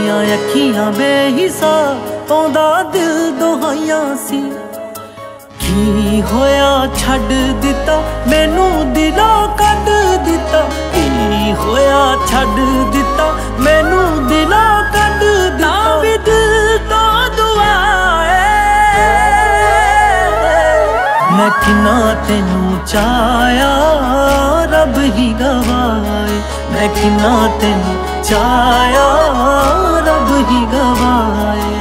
तेरियां अखियां बेहिसाब आउंदा दिल दुहाइयां सी। की होया छड्ड दिता मैनू दिलों कढ दिता, की होया छड्ड दिता मैनू दिलों कढ दिता। भी दिल तो दुआ मैं किन्ना तेनू चाया रब ही गवाए, मैं किन्ना तेनू चाया रब ही गवाए।